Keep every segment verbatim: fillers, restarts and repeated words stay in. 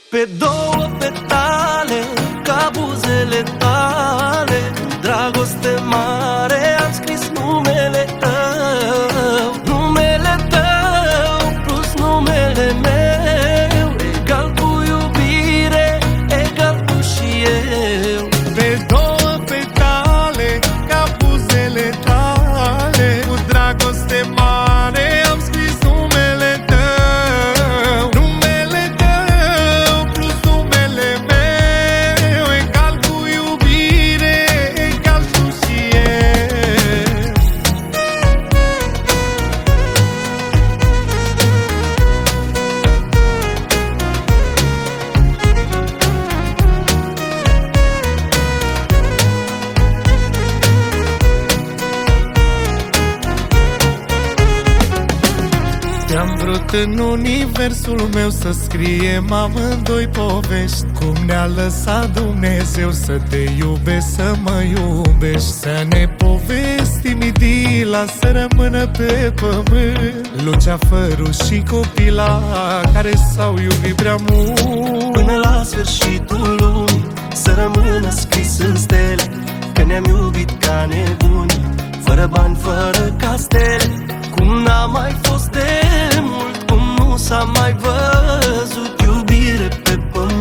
Pe două petale, ca buzele tale, dragoste mare, am scris numele tău. Numele tău plus numele meu, egal cu iubire, egal tu și eu. Pe două petale, ca buzele tale, cu dragoste mare, am scris numele tău. Numele tău plus numele meu, egal cu iubire, egal tu și eu. Te-am vrut în universul meu să scriem amândoi povești, cum ne-a lăsat Dumnezeu să te iubesc, să mă iubești, să ne povestim idila, să rămână pe pământ Luceafărul și copila care s-au iubit prea mult. Până la sfârșitul lumii să rămână scris în stele că ne-am iubit ca nebuni, fără bani, fără castele, cum n-a mai fost de mult, cum nu s-a mai văzut iubire pe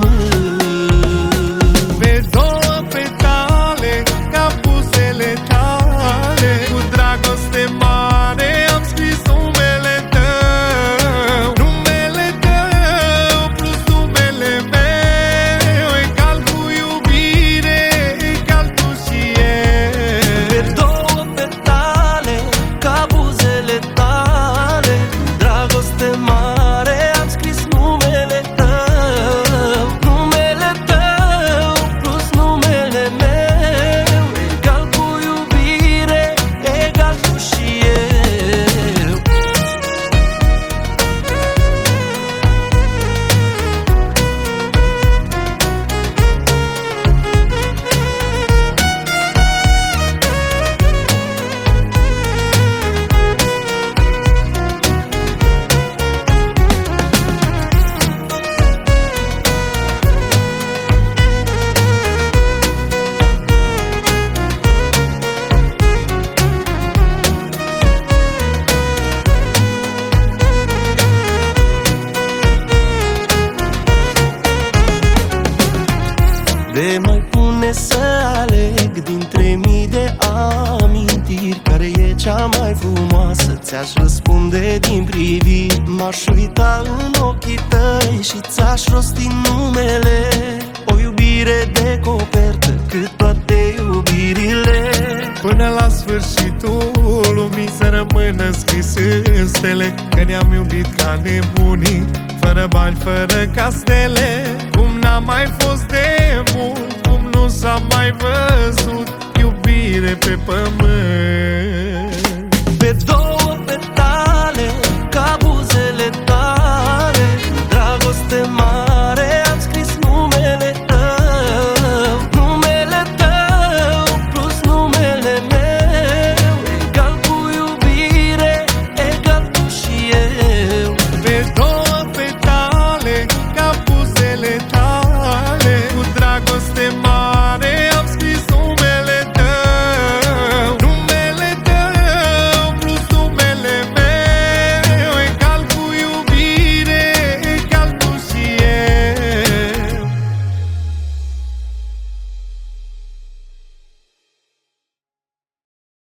pământ. Pe două petale, ca buzele tale, cu dragoste mare, am scris numele tău. Numele tău plus numele meu, egal cu iubire, egal tu și eu. Pe două petale, ca buzele tale, dragoste mare, am scris numele tău. Numele tău plus numele meu, egal cu iubire, egal tu și eu. De mai pune să aleg dintre mii de amintiri, care e cea mai frumoasă, ți-aș răspunde din priviri. M-aș uita în ochii tăi și ți-aș rosti numele, o iubire de copertă cât toate iubirile. Până la sfârșitul lumii să rămână scris în stele că ne-am iubit ca nebunii, fără bani, fără castele, cum n-a mai fost de mult, cum nu s-a mai văzut iubire pe pământ. Pe două